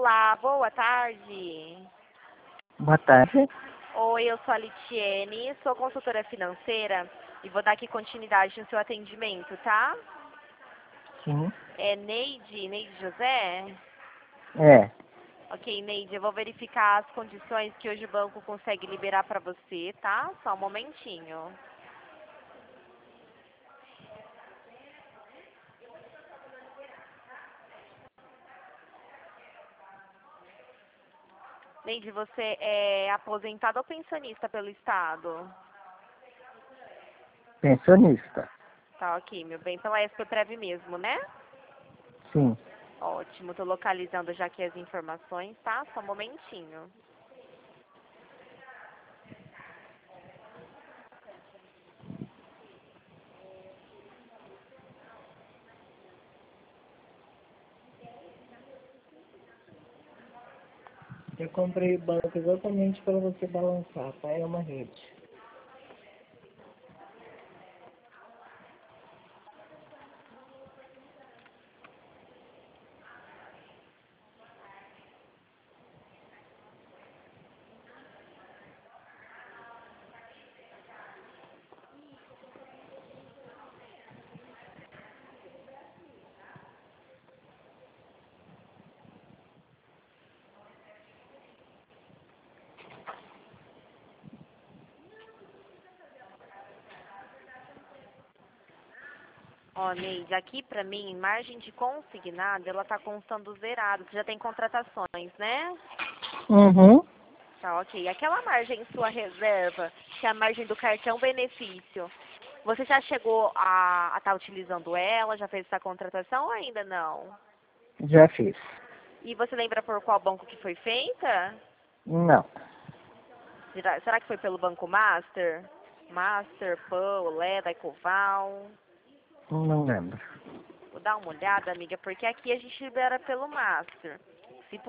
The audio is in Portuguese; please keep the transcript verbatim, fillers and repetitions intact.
Olá, boa tarde. Boa tarde. Oi, eu sou a Litiene, sou consultora financeira e vou dar aqui continuidade no seu atendimento, tá? Sim. É Neide, Neide José? É. Ok, Neide, eu vou verificar as condições que hoje o banco consegue liberar para você, tá? Só um momentinho. Neide, você é aposentada ou pensionista pelo Estado? Pensionista. Tá, ok, meu bem. Pela Expoprev mesmo, né? Sim. Ótimo, tô localizando já aqui as informações, tá? Só um momentinho. Eu comprei o banco exatamente para você balançar, tá? É uma rede. Ó, Neide, aqui pra mim, margem de consignado, ela tá constando zerado. Você já tem contratações, né? Uhum. Tá, ok. Aquela margem sua reserva, que é a margem do cartão benefício, você já chegou a estar utilizando ela? Já fez essa contratação ou ainda não? Já fiz. E você lembra por qual banco que foi feita? Não. Será será que foi pelo Banco Master? Master, Pão, Leda, Ecoval? Não lembro. Vou dar uma olhada, amiga, porque aqui a gente libera pelo Master.